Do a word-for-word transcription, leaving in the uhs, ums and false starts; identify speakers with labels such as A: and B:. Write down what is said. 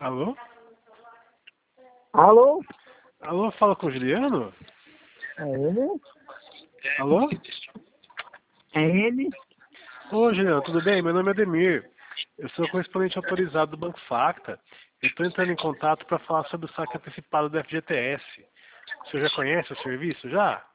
A: Alô?
B: Alô?
A: Alô, fala com o Juliano?
B: É ele?
A: Alô?
B: É ele?
A: Ô, Juliano, tudo bem? Meu nome é Ademir. Eu sou correspondente autorizado do Banco Facta. Eu estou entrando em contato para falar sobre o saque antecipado do F G T S. O senhor já conhece o serviço, já?